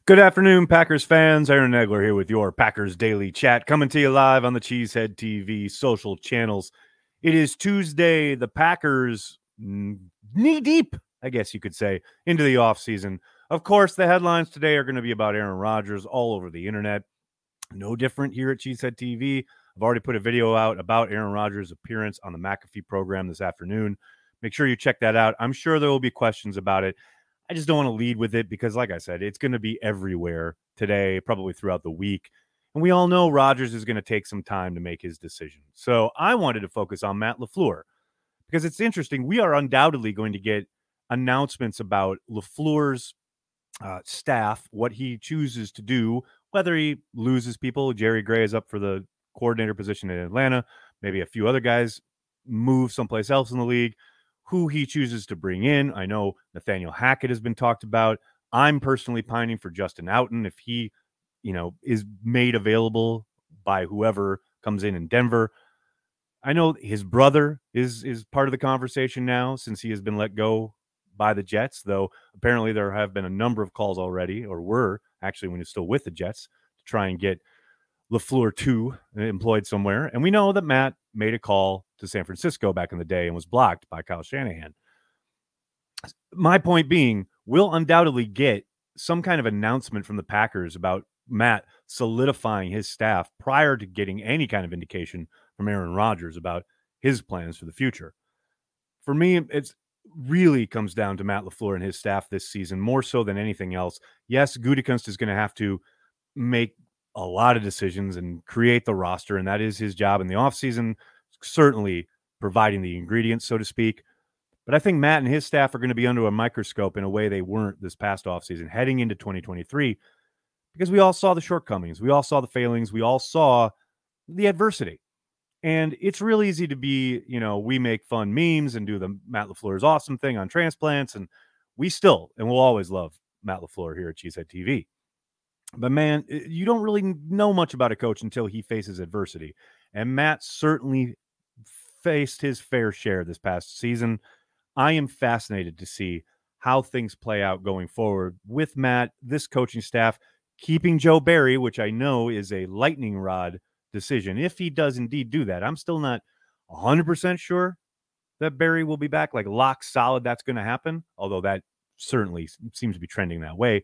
Good afternoon, Packers fans. Aaron Negler here with your Packers Daily Chat, coming to you live on the Cheesehead TV social channels. It is Tuesday. The Packers knee-deep, I guess you could say, into the offseason. Of course, the headlines today are going to be about Aaron Rodgers all over the internet. No different here at Cheesehead TV. I've already put a video out about Aaron Rodgers' appearance on the McAfee program this afternoon. Make sure you check that out. I'm sure there will be questions about it. I just don't want to lead with it because, like I said, it's going to be everywhere today, probably throughout the week. And we all know Rodgers is going to take some time to make his decision. So I wanted to focus on Matt LaFleur because it's interesting. We are undoubtedly going to get announcements about LaFleur's staff, what he chooses to do, whether he loses people. Jerry Gray is up for the coordinator position in Atlanta. Maybe a few other guys move someplace else in the league. Who he chooses to bring in. I know Nathaniel Hackett has been talked about. I'm personally pining for Justin Outten if he, is made available by whoever comes in Denver. I know his brother is part of the conversation now since he has been let go by the Jets, though apparently there have been a number of calls already, or were actually when he's still with the Jets, to try and get LaFleur 2 employed somewhere. And we know that Matt made a call to San Francisco back in the day and was blocked by Kyle Shanahan. My point being, we'll undoubtedly get some kind of announcement from the Packers about Matt solidifying his staff prior to getting any kind of indication from Aaron Rodgers about his plans for the future. For me, it's really comes down to Matt LaFleur and his staff this season, more so than anything else. Yes, Gutekunst is going to have to make a lot of decisions and create the roster, and that is his job in the offseason, certainly providing the ingredients, so to speak. But I think Matt and his staff are going to be under a microscope in a way they weren't this past offseason, heading into 2023, because we all saw the shortcomings. We all saw the failings. We all saw the adversity. And it's real easy to be, we make fun memes and do the Matt LaFleur's awesome thing on transplants, and we still, and we'll always love Matt LaFleur here at Cheesehead TV. But man, you don't really know much about a coach until he faces adversity. And Matt certainly faced his fair share this past season. I am fascinated to see how things play out going forward with Matt, this coaching staff, keeping Joe Barry, which I know is a lightning rod decision. If he does indeed do that, I'm still not 100% sure that Barry will be back, like lock solid that's going to happen, although that certainly seems to be trending that way.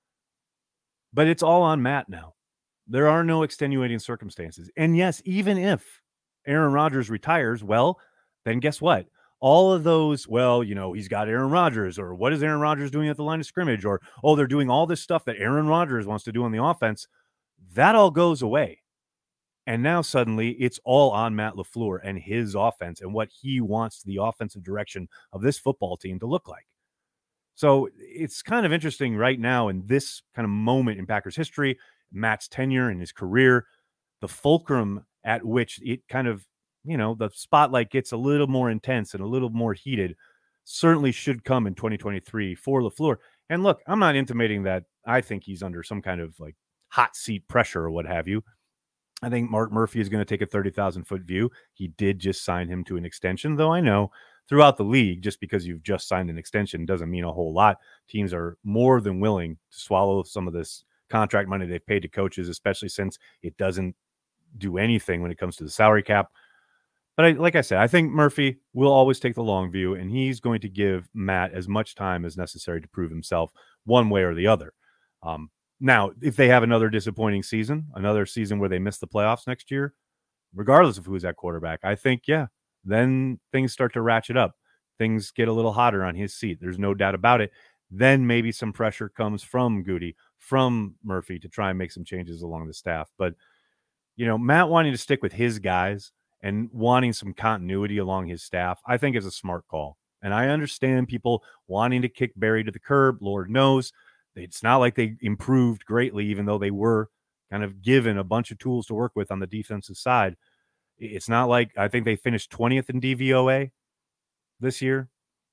But it's all on Matt now. There are no extenuating circumstances. And yes, even if Aaron Rodgers retires, well, then guess what? All of those, he's got Aaron Rodgers, or what is Aaron Rodgers doing at the line of scrimmage? Or, they're doing all this stuff that Aaron Rodgers wants to do on the offense. That all goes away. And now suddenly it's all on Matt LaFleur and his offense and what he wants the offensive direction of this football team to look like. So it's kind of interesting right now in this kind of moment in Packers history, Matt's tenure and his career, the fulcrum at which it kind of, the spotlight gets a little more intense and a little more heated certainly should come in 2023 for LaFleur. And look, I'm not intimating that I think he's under some kind of like hot seat pressure or what have you. I think Mark Murphy is going to take a 30,000-foot view. He did just sign him to an extension, though I know throughout the league, just because you've just signed an extension doesn't mean a whole lot. Teams are more than willing to swallow some of this contract money they've paid to coaches, especially since it doesn't do anything when it comes to the salary cap. But like I said, I think Murphy will always take the long view, and he's going to give Matt as much time as necessary to prove himself one way or the other. Now, if they have another disappointing season, another season where they miss the playoffs next year, regardless of who's at quarterback, I think, then things start to ratchet up. Things get a little hotter on his seat. There's no doubt about it. Then maybe some pressure comes from Goody, from Murphy to try and make some changes along the staff. But, Matt wanting to stick with his guys and wanting some continuity along his staff, I think is a smart call. And I understand people wanting to kick Barry to the curb. Lord knows. It's not like they improved greatly, even though they were kind of given a bunch of tools to work with on the defensive side. It's not like I think they finished 20th in DVOA this year,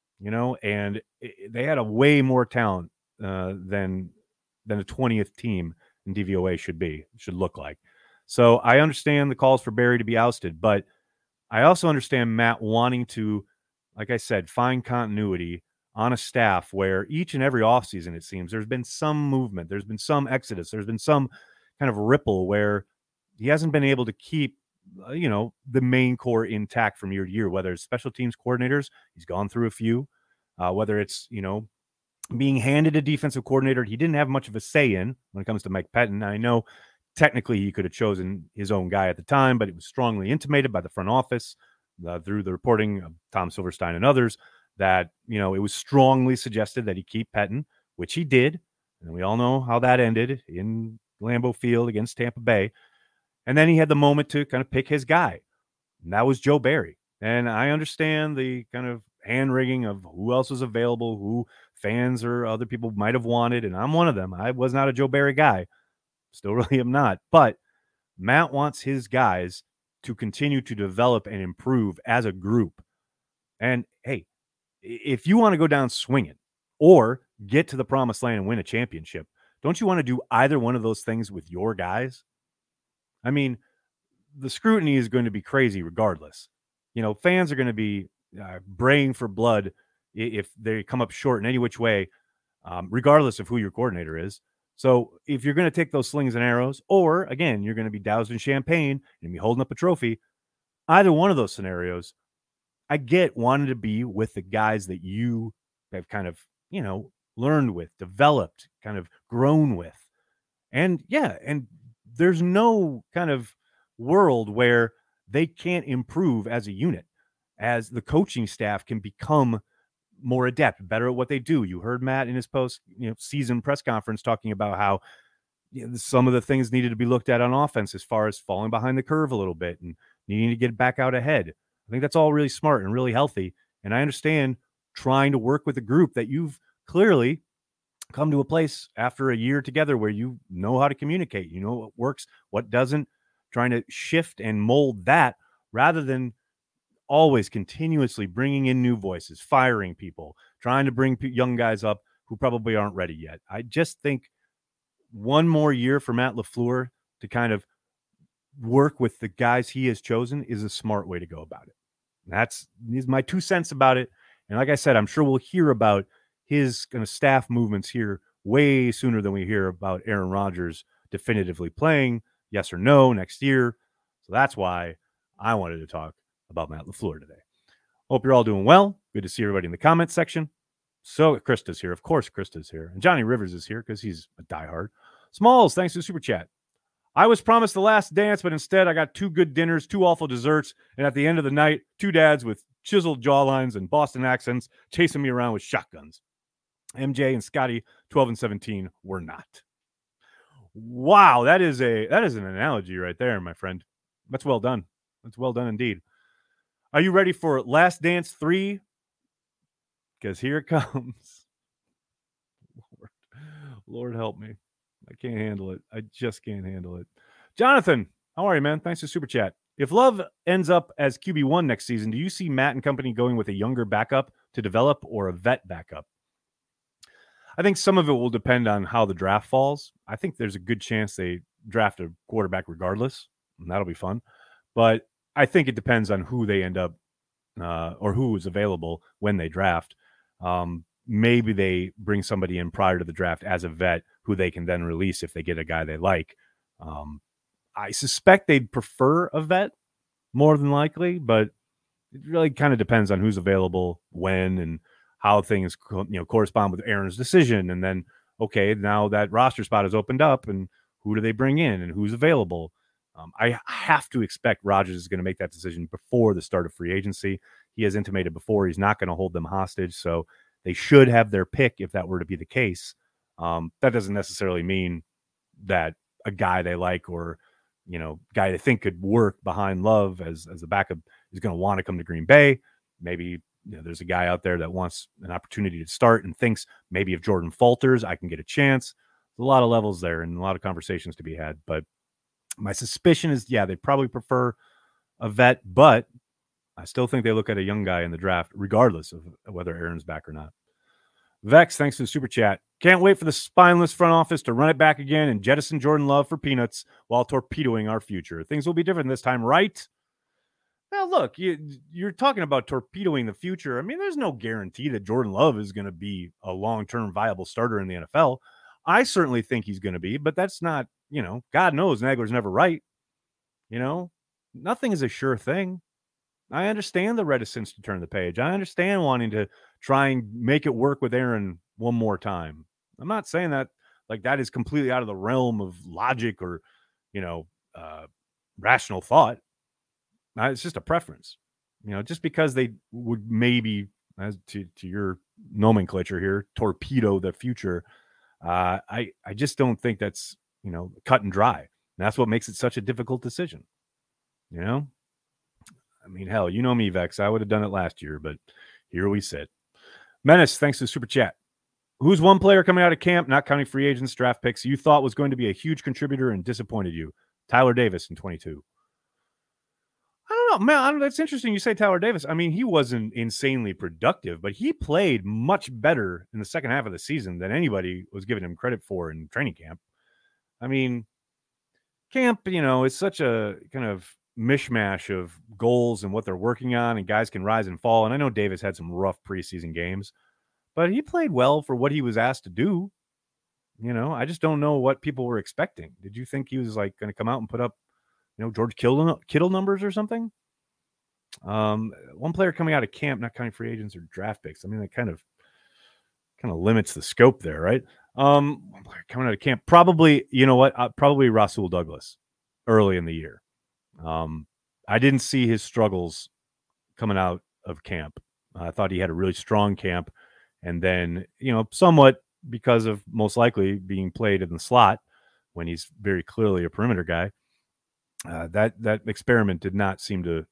and they had a way more talent than a 20th team in DVOA should look like. So I understand the calls for Barry to be ousted, but I also understand Matt wanting to, like I said, find continuity on a staff where each and every offseason, it seems, there's been some movement, there's been some exodus, there's been some kind of ripple where he hasn't been able to keep, the main core intact from year to year, whether it's special teams coordinators, he's gone through a few, whether it's, being handed a defensive coordinator he didn't have much of a say in when it comes to Mike Pettin. I know technically he could have chosen his own guy at the time, but it was strongly intimated by the front office through the reporting of Tom Silverstein and others that, it was strongly suggested that he keep Pettin, which he did. And we all know how that ended in Lambeau Field against Tampa Bay. And then he had the moment to kind of pick his guy. And that was Joe Barry. And I understand the kind of hand-wringing of who else was available, who fans or other people might have wanted, and I'm one of them. I was not a Joe Barry guy. Still really am not. But Matt wants his guys to continue to develop and improve as a group. And, hey, if you want to go down swinging or get to the promised land and win a championship, don't you want to do either one of those things with your guys? I mean, the scrutiny is going to be crazy regardless. Fans are going to be braying for blood if they come up short in any which way, regardless of who your coordinator is. So if you're going to take those slings and arrows, or again, you're going to be doused in champagne and be holding up a trophy, either one of those scenarios, I get wanting to be with the guys that you have kind of, learned with, developed, kind of grown with. And yeah, and there's no kind of world where they can't improve as a unit, as the coaching staff can become more adept, better at what they do. You heard Matt in his post, season press conference talking about how some of the things needed to be looked at on offense as far as falling behind the curve a little bit and needing to get back out ahead. I think that's all really smart and really healthy. And I understand trying to work with a group that you've clearly come to a place after a year together where you know how to communicate, what works, what doesn't, trying to shift and mold that rather than always continuously bringing in new voices, firing people, trying to bring young guys up who probably aren't ready yet. I just think one more year for Matt LaFleur to kind of work with the guys he has chosen is a smart way to go about it. That's my 2 cents about it. And like I said, I'm sure we'll hear about his kind of staff movements here way sooner than we hear about Aaron Rodgers definitively playing, yes or no, next year. So that's why I wanted to talk about Matt LaFleur today. Hope you're all doing well. Good to see everybody in the comments section. So Krista's here. Of course, Krista's here. And Johnny Rivers is here because he's a diehard. Smalls, thanks for the super chat. I was promised the last dance, but instead I got 2 good dinners, 2 awful desserts, and at the end of the night, 2 dads with chiseled jawlines and Boston accents chasing me around with shotguns. MJ and Scotty, 12 and 17, were not. Wow, that is an analogy right there, my friend. That's well done. That's well done indeed. Are you ready for Last Dance 3? Because here it comes. Lord help me. I can't handle it. I just can't handle it. Jonathan, how are you, man? Thanks for super chat. If Love ends up as QB1 next season, do you see Matt and company going with a younger backup to develop or a vet backup? I think some of it will depend on how the draft falls. I think there's a good chance they draft a quarterback regardless, and that'll be fun. But I think it depends on who they end up or who is available when they draft. Maybe they bring somebody in prior to the draft as a vet who they can then release if they get a guy they like. I suspect they'd prefer a vet more than likely, but it really kind of depends on who's available when and how things correspond with Aaron's decision. And then, okay, now that roster spot is opened up and who do they bring in and who's available? I have to expect Rodgers is going to make that decision before the start of free agency. He has intimated before he's not going to hold them hostage, so they should have their pick if that were to be the case. That doesn't necessarily mean that a guy they like or guy they think could work behind Love as a backup is going to want to come to Green Bay. Maybe there's a guy out there that wants an opportunity to start and thinks maybe if Jordan falters, I can get a chance. There's a lot of levels there and a lot of conversations to be had, but my suspicion is, they probably prefer a vet, but I still think they look at a young guy in the draft, regardless of whether Aaron's back or not. Vex, thanks for the super chat. Can't wait for the spineless front office to run it back again and jettison Jordan Love for peanuts while torpedoing our future. Things will be different this time, right? Well, look, you're talking about torpedoing the future. I mean, there's no guarantee that Jordan Love is going to be a long-term viable starter in the NFL. I certainly think he's going to be, but that's not, God knows Nagler's never right. Nothing is a sure thing. I understand the reticence to turn the page. I understand wanting to try and make it work with Aaron one more time. I'm not saying that like that is completely out of the realm of logic or, you know, rational thought. It's just a preference. Just because they would maybe, as to your nomenclature here, torpedo the future. I just don't think that's cut and dry. And that's what makes it such a difficult decision. I mean, hell, you know me, Vex. I would have done it last year, but here we sit. Menace, thanks to the super chat. Who's one player coming out of camp, not counting free agents, draft picks, you thought was going to be a huge contributor and disappointed you? Tyler Davis in 22. I don't know, man. That's interesting. You say Tyler Davis. I mean, he wasn't insanely productive, but he played much better in the second half of the season than anybody was giving him credit for in training camp. I mean, camp, is such a kind of mishmash of goals and what they're working on, and guys can rise and fall. And I know Davis had some rough preseason games, but he played well for what he was asked to do. I just don't know what people were expecting. Did you think he was like going to come out and put up, George Kittle numbers or something? One player coming out of camp, not counting free agents or draft picks. I mean, that kind of limits the scope there, right? One player coming out of camp, probably, probably Rasul Douglas early in the year. I didn't see his struggles coming out of camp. I thought he had a really strong camp, and then, somewhat because of most likely being played in the slot when he's very clearly a perimeter guy. That experiment did not seem to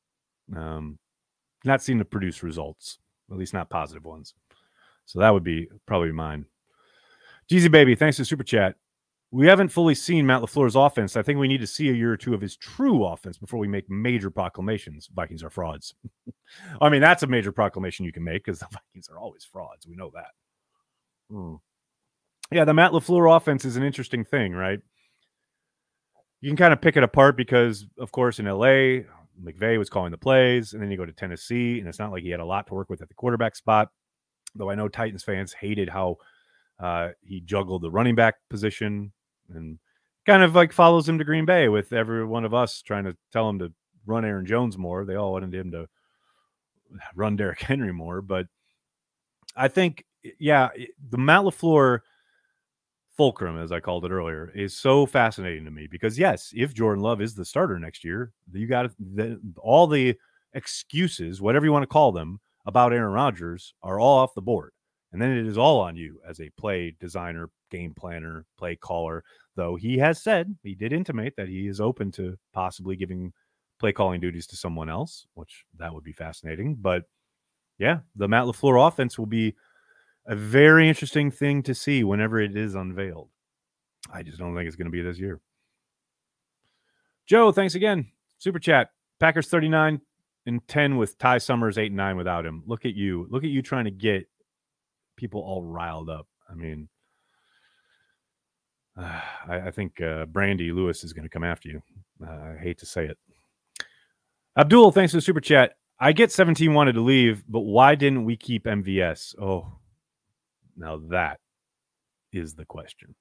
produce results, at least not positive ones. So that would be probably mine. Jeezy Baby, thanks to Super Chat. We haven't fully seen Matt LaFleur's offense. I think we need to see a year or two of his true offense before we make major proclamations. Vikings are frauds. I mean, that's a major proclamation you can make because the Vikings are always frauds. We know that. Yeah, the Matt LaFleur offense is an interesting thing, right? You can kind of pick it apart because, of course, in LA, McVay was calling the plays, and then you go to Tennessee, and it's not like he had a lot to work with at the quarterback spot, though I know Titans fans hated how he juggled the running back position and kind of like follows him to Green Bay with every one of us trying to tell him to run Aaron Jones more. They all wanted him to run Derrick Henry more. But I think, yeah, the Matt LaFleur fulcrum, as I called it earlier, is so fascinating to me because, yes, if Jordan Love is the starter next year, you got all the excuses, whatever you want to call them, about Aaron Rodgers are all off the board. And then it is all on you as a play designer, game planner, play caller, though he did intimate that he is open to possibly giving play calling duties to someone else, which that would be fascinating. But yeah, the Matt LaFleur offense will be a very interesting thing to see whenever it is unveiled. I just don't think it's going to be this year. Joe, thanks again. Super chat. Packers 39-10 with Ty Summers 8-9 without him. Look at you. Look at you trying to get people all riled up. I mean, I think Brandy Lewis is going to come after you. I hate to say it. Abdul, thanks for the super chat. I get 17 wanted to leave, but why didn't we keep MVS? Oh, now that is the question.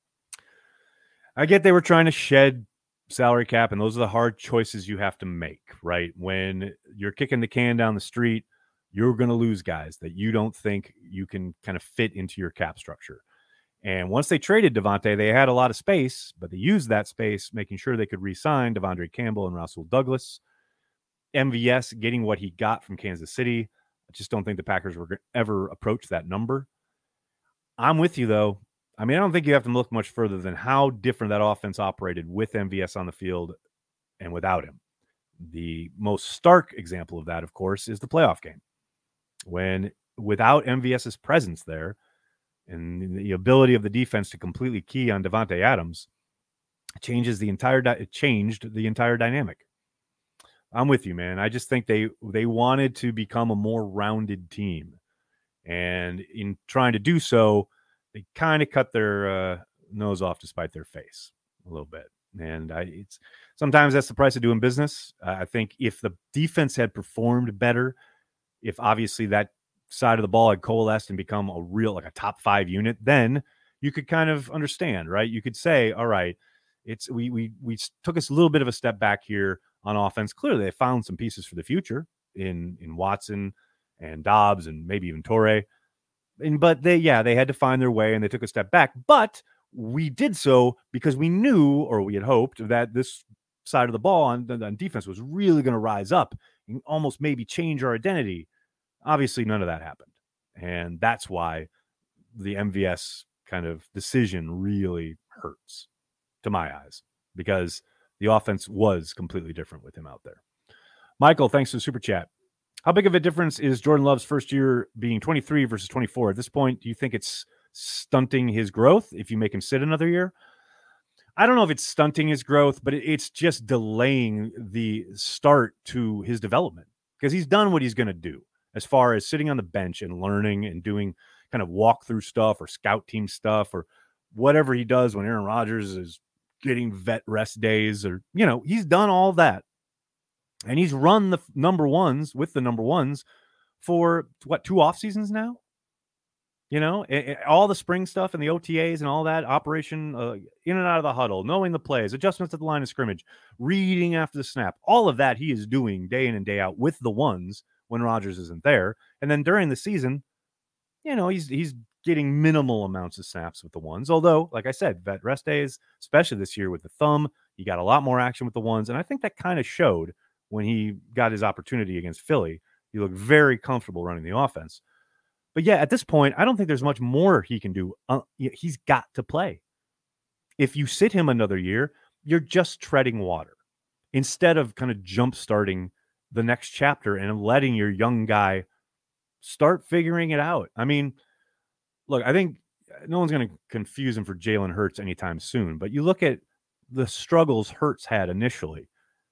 I get they were trying to shed salary cap, and those are the hard choices you have to make, right? When you're kicking the can down the street, you're going to lose guys that you don't think you can kind of fit into your cap structure. And once they traded Devontae, they had a lot of space, but they used that space, making sure they could re-sign Devondre Campbell and Rasul Douglas. MVS getting what he got from Kansas City. I just don't think the Packers were ever approach that number. I'm with you, though. I mean, I don't think you have to look much further than how different that offense operated with MVS on the field and without him. The most stark example of that, of course, is the playoff game. When without MVS's presence there and the ability of the defense to completely key on Davante Adams, it changed the entire dynamic. I'm with you, man. I just think they wanted to become a more rounded team. And in trying to do so, they kind of cut their nose off to spite their face a little bit. And it's Sometimes that's the price of doing business. I think if the defense had performed better, if obviously that side of the ball had coalesced and become a real, like a top 5 unit, then you could kind of understand, right? You could say, all right, it's we took us a little bit of a step back here on offense. Clearly, they found some pieces for the future in Watson and Dobbs and maybe even Torrey. But they had to find their way and they took a step back. But we did so because we knew, or we had hoped, that this side of the ball on defense was really going to rise up and almost maybe change our identity. Obviously, none of that happened. And that's why the MVS kind of decision really hurts to my eyes, because the offense was completely different with him out there. Michael, thanks for the super chat. How big of a difference is Jordan Love's first year being 23 versus 24? At this point, do you think it's stunting his growth if you make him sit another year? I don't know if it's stunting his growth, but it's just delaying the start to his development, because he's done what he's going to do as far as sitting on the bench and learning and doing kind of walkthrough stuff or scout team stuff or whatever he does when Aaron Rodgers is getting vet rest days, or, he's done all that. And he's run the number ones with the number ones for 2 off seasons now. All the spring stuff and the OTAs and all that operation in and out of the huddle, knowing the plays, adjustments at the line of scrimmage, reading after the snap, all of that he is doing day in and day out with the ones when Rodgers isn't there. And then during the season, he's getting minimal amounts of snaps with the ones. Although, like I said, vet rest days, especially this year with the thumb, he got a lot more action with the ones. And I think that kind of showed when he got his opportunity against Philly. He looked very comfortable running the offense. But yeah, at this point, I don't think there's much more he can do. He's got to play. If you sit him another year, you're just treading water instead of kind of jump starting the next chapter and letting your young guy start figuring it out. I mean, look, I think no one's going to confuse him for Jalen Hurts anytime soon, but you look at the struggles Hurts had initially,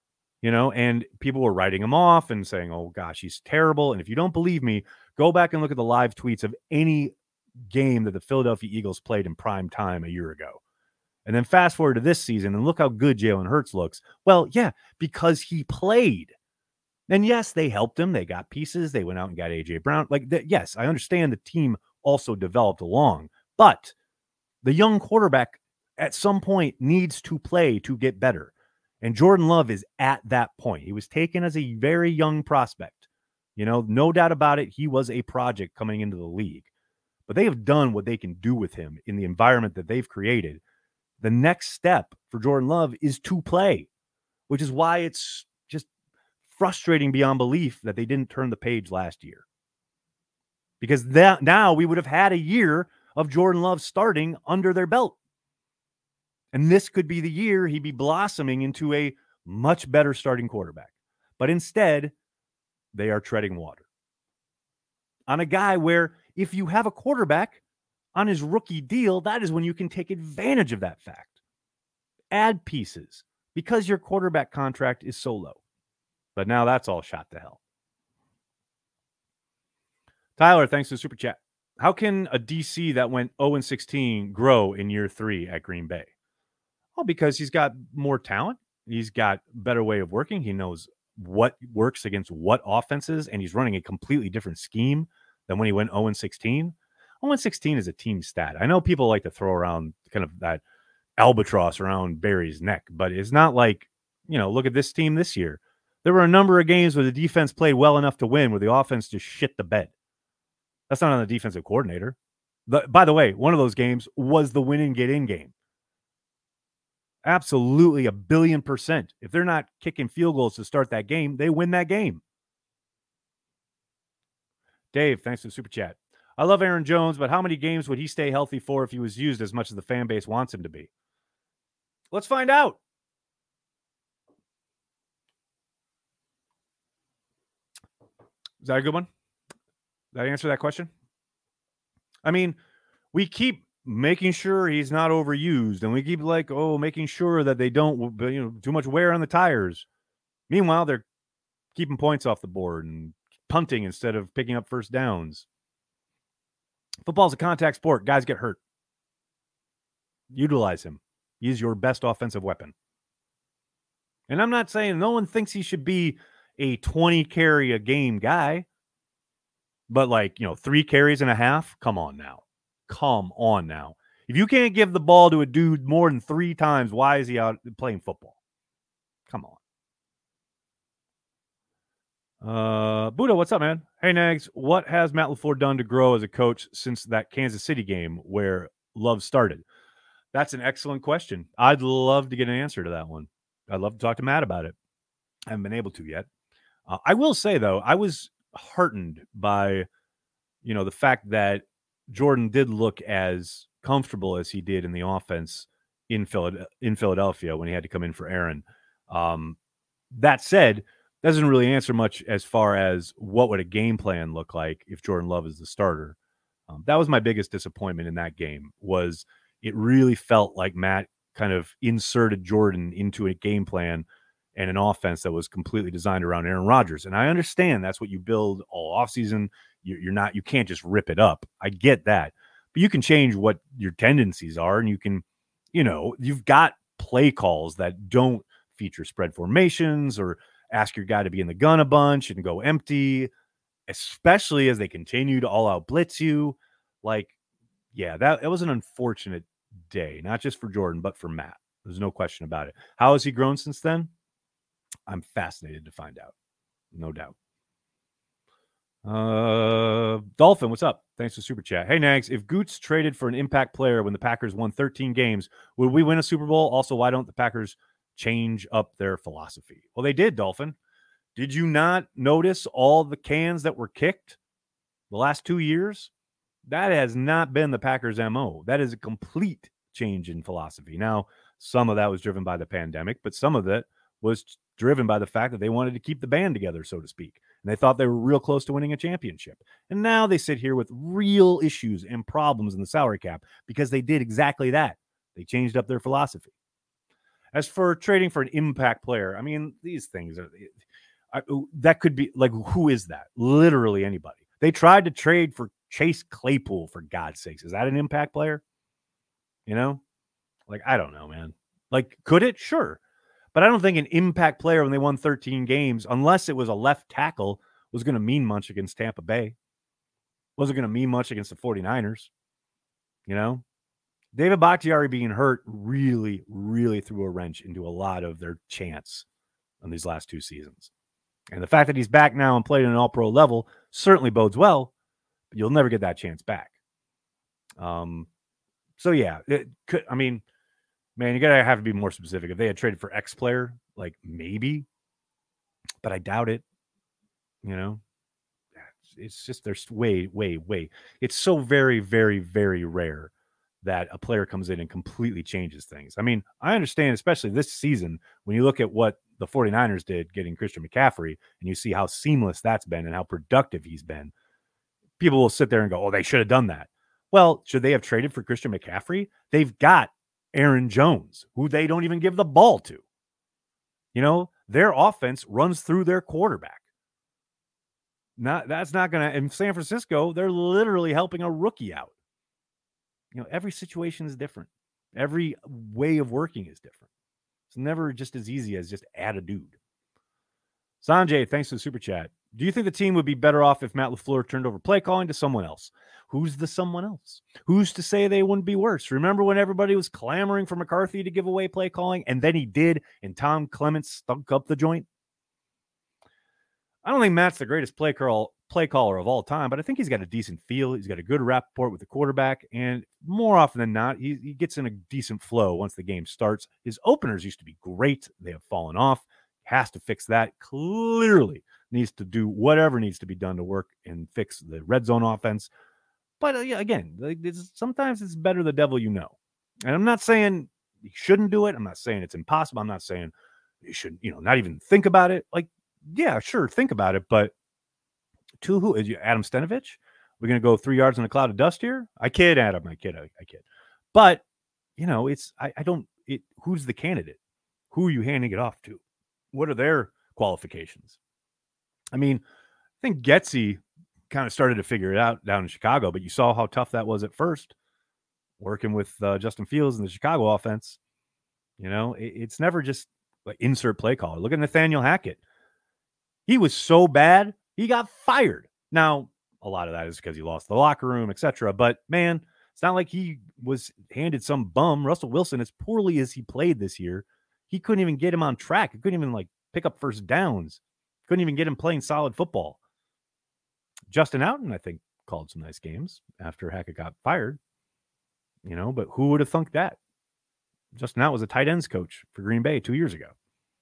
and people were writing him off and saying, oh gosh, he's terrible. And if you don't believe me, go back and look at the live tweets of any game that the Philadelphia Eagles played in prime time a year ago. And then fast forward to this season and look how good Jalen Hurts looks. Well, yeah, because he played. And yes, they helped him. They got pieces. They went out and got A.J. Brown. Yes, I understand the team also developed along. But the young quarterback at some point needs to play to get better. And Jordan Love is at that point. He was taken as a very young prospect. No doubt about it. He was a project coming into the league. But they have done what they can do with him in the environment that they've created. The next step for Jordan Love is to play, which is why it's just frustrating beyond belief that they didn't turn the page last year. Because now we would have had a year of Jordan Love starting under their belt. And this could be the year he'd be blossoming into a much better starting quarterback. But instead, they are treading water on a guy where if you have a quarterback on his rookie deal, that is when you can take advantage of that fact. Add pieces because your quarterback contract is so low. But now that's all shot to hell. Tyler, thanks for the super chat. How can a DC that went 0-16 grow in year 3 at Green Bay? Well, because he's got more talent. He's got a better way of working. He knows what works against what offenses, and he's running a completely different scheme than when he went 0-16. 0-16 is a team stat. I know people like to throw around kind of that albatross around Barry's neck, but it's not like, look at this team this year. There were a number of games where the defense played well enough to win, where the offense just shit the bed. That's not on the defensive coordinator. By the way, one of those games was the win and get in game. Absolutely 1,000,000,000%. If they're not kicking field goals to start that game, they win that game. Dave, thanks for the super chat. I love Aaron Jones, but how many games would he stay healthy for if he was used as much as the fan base wants him to be? Let's find out. Is that a good one? Did I answer that question? I mean, we keep making sure he's not overused, and we keep making sure that they don't, too much wear on the tires. Meanwhile, they're keeping points off the board and punting instead of picking up first downs. Football's a contact sport. Guys get hurt. Utilize him. He's your best offensive weapon. And I'm not saying no one thinks he should be a 20 carry a game guy, but 3 carries and a half, come on now. Come on now. If you can't give the ball to a dude more than 3 times, why is he out playing football? Come on. Buddha, what's up, man? Hey, Nags, what has Matt LaFleur done to grow as a coach since that Kansas City game where Love started? That's an excellent question. I'd love to get an answer to that one. I'd love to talk to Matt about it. I haven't been able to yet. I will say, though, I was heartened by, the fact that Jordan did look as comfortable as he did in the offense in Philadelphia when he had to come in for Aaron. That said, doesn't really answer much as far as what would a game plan look like if Jordan Love is the starter. That was my biggest disappointment in that game. Was it really felt like Matt kind of inserted Jordan into a game plan and an offense that was completely designed around Aaron Rodgers. And I understand that's what you build all offseason. You can't just rip it up. I get that. But you can change what your tendencies are, and you can, you've got play calls that don't feature spread formations or ask your guy to be in the gun a bunch and go empty, especially as they continue to all out blitz you. That was an unfortunate day, not just for Jordan, but for Matt. There's no question about it. How has he grown since then? I'm fascinated to find out. No doubt. Dolphin, what's up? Thanks for super chat. Hey, Nags, if Goots traded for an impact player when the Packers won 13 games, would we win a Super Bowl? Also, why don't the Packers change up their philosophy? Well, they did, Dolphin. Did you not notice all the cans that were kicked the last 2 years? That has not been the Packers' MO. That is a complete change in philosophy. Now, some of that was driven by the pandemic, but some of it was driven by the fact that they wanted to keep the band together, so to speak. And they thought they were real close to winning a championship. And now they sit here with real issues and problems in the salary cap because they did exactly that. They changed up their philosophy. As for trading for an impact player, I mean, these things are that could be like, who is that? Literally anybody. They tried to trade for Chase Claypool, for God's sakes. Is that an impact player? I don't know, man. Could it? Sure. But I don't think an impact player when they won 13 games, unless it was a left tackle, was going to mean much against Tampa Bay. Wasn't going to mean much against the 49ers. David Bakhtiari being hurt really, really threw a wrench into a lot of their chance on these last 2 seasons. And the fact that he's back now and played at an all-pro level certainly bodes well, but you'll never get that chance back. So yeah, it could, man, you gotta have to be more specific. If they had traded for X player, maybe, but I doubt it. It's just there's way. It's so very, very, very rare that a player comes in and completely changes things. I understand, especially this season, when you look at what the 49ers did getting Christian McCaffrey, and you see how seamless that's been and how productive he's been. People will sit there and go, oh, they should have done that. Well, should they have traded for Christian McCaffrey? They've got Aaron Jones, who they don't even give the ball to. Their offense runs through their quarterback. That's not going to, in San Francisco, they're literally helping a rookie out. Every situation is different. Every way of working is different. It's never just as easy as just add a dude. Sanjay, thanks for the super chat. Do you think the team would be better off if Matt LaFleur turned over play calling to someone else? Who's the someone else? Who's to say they wouldn't be worse? Remember when everybody was clamoring for McCarthy to give away play calling, and then he did, and Tom Clements stunk up the joint? I don't think Matt's the greatest play caller of all time, but I think he's got a decent feel. He's got a good rapport with the quarterback, and more often than not, he gets in a decent flow once the game starts. His openers used to be great. They have fallen off. Has to fix that. Clearly needs to do whatever needs to be done to work and fix the red zone offense. But again, sometimes it's better the devil you know. And I'm not saying you shouldn't do it. I'm not saying it's impossible. I'm not saying you should, not even think about it. Yeah, sure, think about it. But to who? Is you Adam Stenovich? We're going to go 3 yards in a cloud of dust here? I kid, Adam. I kid. But, who's the candidate? Who are you handing it off to? What are their qualifications? I think Getsy kind of started to figure it out down in Chicago, but you saw how tough that was at first, working with Justin Fields and the Chicago offense. It's never just Like insert play caller. Look at Nathaniel Hackett. He was so bad, he got fired. Now, a lot of that is because he lost the locker room, etc. But man, it's not like he was handed some bum. Russell Wilson, as poorly as he played this year, he couldn't even get him on track. He couldn't even like pick up first downs. Couldn't even get him playing solid football. Justin Houghton, I think, called some nice games after Hackett got fired. But who would have thunk that? Justin Houghton was a tight ends coach for Green Bay 2 years ago.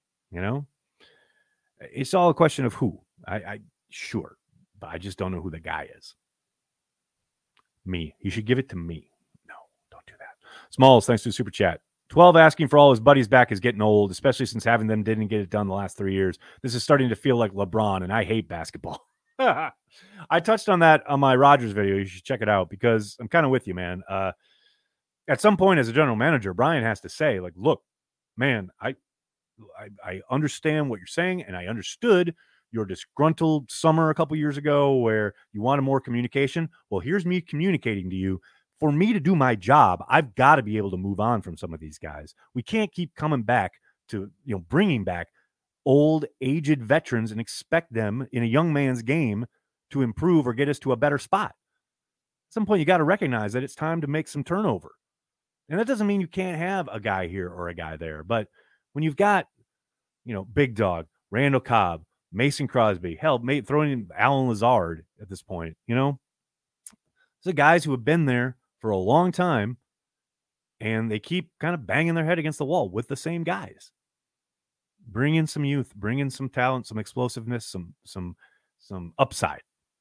It's all a question of who. I sure, but I just don't know who the guy is. Me. You should give it to me. No, don't do that. Smalls, thanks to the super chat. 12 asking for all his buddies back is getting old, especially since having them didn't get it done the last 3 years. This is starting to feel like LeBron, and I hate basketball. I touched on that on my Rodgers video. You should check it out because I'm kind of with you, man. At some point as a general manager, Brian has to say, like, look, man, I understand what you're saying, and I understood your disgruntled summer a couple years ago where you wanted more communication. Well, here's me communicating to you. For me to do my job, I've got to be able to move on from some of these guys. We can't keep coming back to, bringing back old, aged veterans and expect them in a young man's game to improve or get us to a better spot. At some point, you got to recognize that it's time to make some turnover. And that doesn't mean you can't have a guy here or a guy there. But when you've got, Big Dog, Randall Cobb, Mason Crosby, hell, throwing in Alan Lazard at this point, the guys who have been there for a long time, and they keep kind of banging their head against the wall with the same guys. Bring in some youth, bring in some talent, some explosiveness, some upside.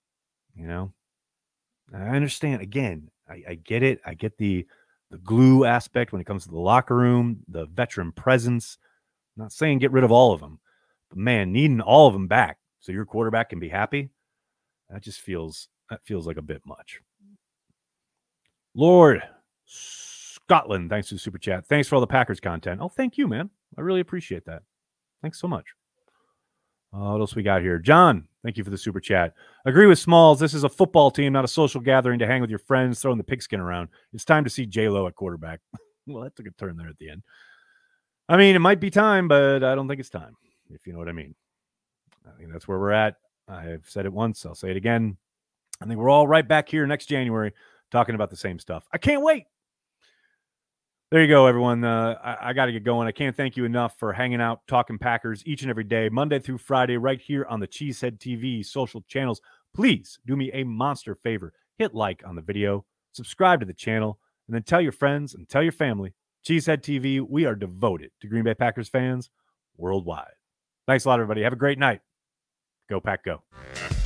I understand. Again, I get it. I get the glue aspect when it comes to the locker room, the veteran presence. I'm not saying get rid of all of them, but man, needing all of them back so your quarterback can be happy, that feels like a bit much. Lord Scotland, thanks to the super chat. Thanks for all the Packers content. Oh, thank you, man. I really appreciate that. Thanks so much. What else we got here? John, thank you for the super chat. Agree with Smalls. This is a football team, not a social gathering to hang with your friends, throwing the pigskin around. It's time to see J-Lo at quarterback. Well, that took a turn there at the end. I mean, it might be time, but I don't think it's time, if you know what I mean. I think that's where we're at. I've said it once. I'll say it again. I think we're all right back here next January talking about the same stuff. I can't wait. There you go, everyone. I got to get going. I can't thank you enough for hanging out, talking Packers each and every day, Monday through Friday, right here on the Cheesehead TV social channels. Please do me a monster favor. Hit like on the video, subscribe to the channel, and then tell your friends and tell your family. Cheesehead TV, we are devoted to Green Bay Packers fans worldwide. Thanks a lot, everybody. Have a great night. Go Pack, go.